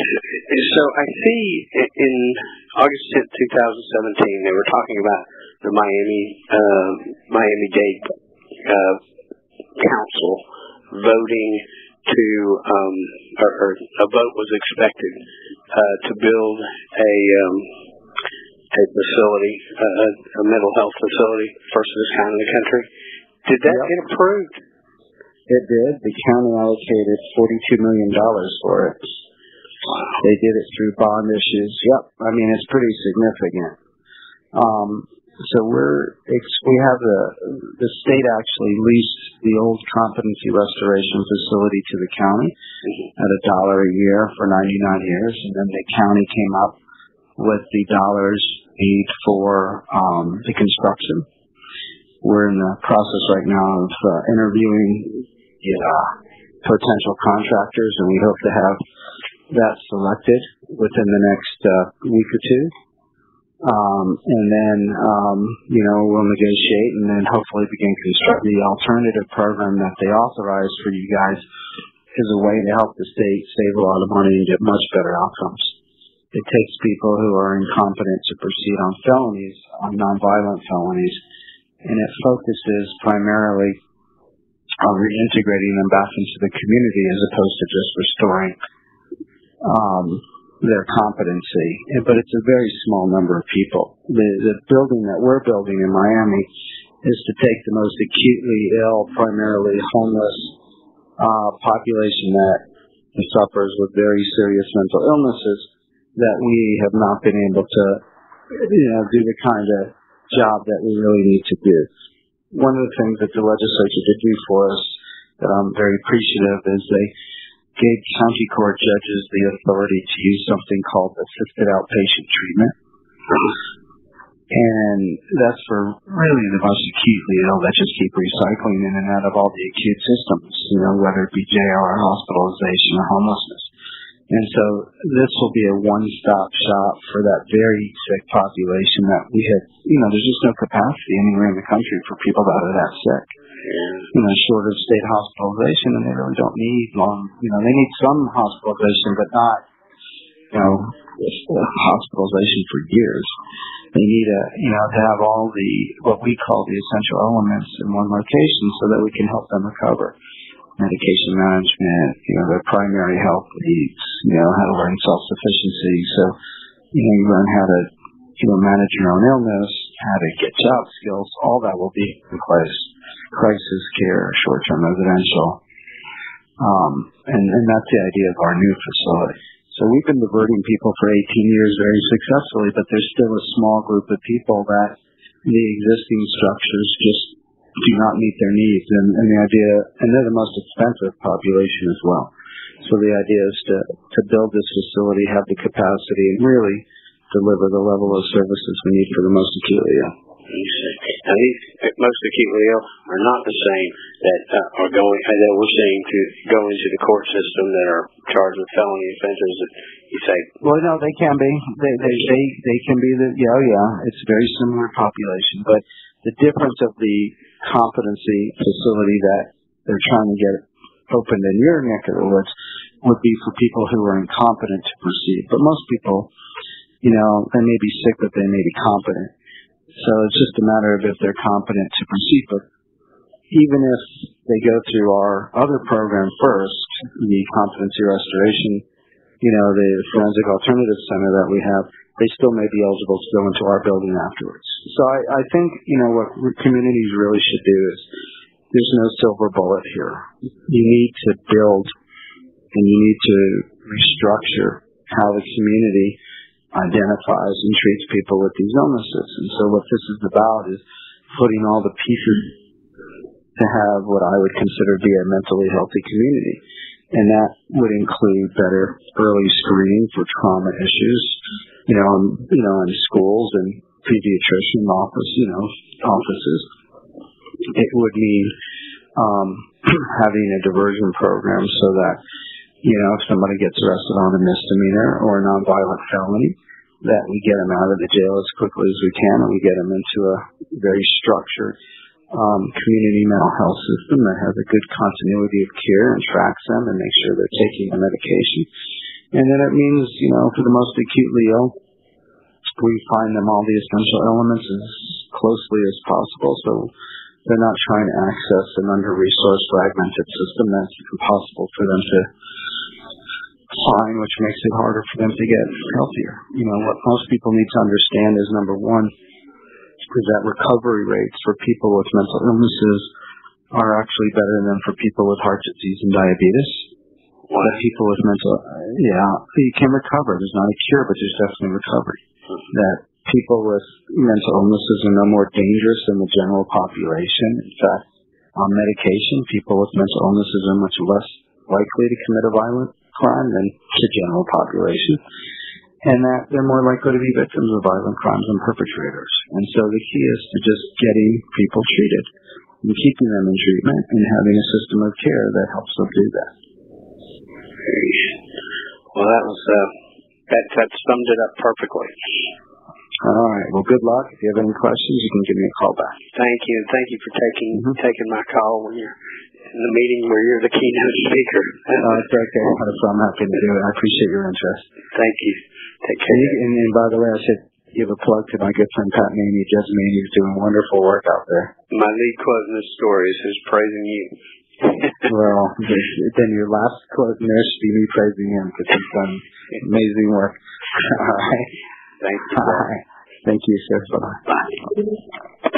So I see in August 10th, 2017, they were talking about the Miami-Dade Council voting to, or a vote was expected to build a facility, a mental health facility, first of its kind in the country. Did that get approved? It did. The county allocated $42 million for it. Wow. They did it through bond issues. Yep. I mean, it's pretty significant. So we have the state actually leased the old competency restoration facility to the county at $1 a year for 99 years, and then the county came up with the dollars need for the construction. We're in the process right now of interviewing potential contractors, and we hope to have that selected within the next week or two. And then, we'll negotiate and then hopefully begin constructing. The alternative program that they authorized for you guys is a way to help the state save a lot of money and get much better outcomes. It takes people who are incompetent to proceed on felonies, on nonviolent felonies, and it focuses primarily on reintegrating them back into the community as opposed to just restoring their competency. But it's a very small number of people. The building that we're building in Miami is to take the most acutely ill, primarily homeless population that suffers with very serious mental illnesses that we have not been able to do the kind of job that we really need to do. One of the things that the legislature did do for us that I'm very appreciative is they gave county court judges the authority to use something called assisted outpatient treatment. And that's for really the most acutely ill that just keep recycling in and out of all the acute systems, whether it be jail or hospitalization or homelessness. And so this will be a one-stop shop for that very sick population that we have, there's just no capacity anywhere in the country for people that are that sick. Short of state hospitalization, and they really don't need long, they need some hospitalization, but not, hospitalization for years. They need to have all the, what we call the essential elements in one location so that we can help them recover. Medication management, their primary health needs, how to learn self-sufficiency. So, you learn how to, manage your own illness, how to get job skills, all that will be in place. Crisis care, short-term residential. And that's the idea of our new facility. So we've been diverting people for 18 years very successfully, but there's still a small group of people that the existing structures just do not meet their needs. And the idea, and they're the most expensive population as well. So the idea is to build this facility, have the capacity, and really deliver the level of services we need for the most acutely ill. Now, these most acutely ill are not the same that are going that we're seeing to go into the court system that are charged with felony offenses. That you say, well, no, they can be. They can be It's a very similar population, but the difference of the competency facility that they're trying to get opened in your neck of the woods would be for people who are incompetent to proceed. But most people, they may be sick, but they may be competent. So it's just a matter of if they're competent to proceed. But even if they go through our other program first, the competency restoration, the forensic alternative center that we have, they still may be eligible to go into our building afterwards. So I think, what communities really should do is there's no silver bullet here. You need to build and you need to restructure how the community identifies and treats people with these illnesses. And so what this is about is putting all the pieces to have what I would consider to be a mentally healthy community. And that would include better early screening for trauma issues, in schools and pediatrician offices. It would mean having a diversion program so that, if somebody gets arrested on a misdemeanor or a nonviolent felony, that we get them out of the jail as quickly as we can, and we get them into a very structured community mental health system that has a good continuity of care and tracks them and makes sure they're taking the medication. And then it means, for the most acutely ill, we find them all the essential elements as closely as possible, so they're not trying to access an under-resourced, fragmented system that's impossible for them to find, which makes it harder for them to get healthier. What most people need to understand is, number one, is that recovery rates for people with mental illnesses are actually better than for people with heart disease and diabetes. That people with you can recover. There's not a cure, but there's definitely recovery. That people with mental illnesses are no more dangerous than the general population. In fact, on medication, people with mental illnesses are much less likely to commit a violent crime than the general population. And that they're more likely to be victims of violent crimes than perpetrators. And so the key is to just getting people treated and keeping them in treatment and having a system of care that helps them do that. Well, that summed it up perfectly. All right. Well, good luck. If you have any questions, you can give me a call back. Thank you. Thank you for taking my call when you're in the meeting where you're the keynote speaker. It's okay. I'm happy to do it. I appreciate your interest. Thank you. Take care. And by the way, I should give a plug to my good friend Pat Maney. Judge Maney is doing wonderful work out there. My lead quote in this story is his praising you. Well, then your last quote in there should be me praising him because he's done amazing work. All right. Thank you. All right. Thank you, sir. Bye-bye. Bye.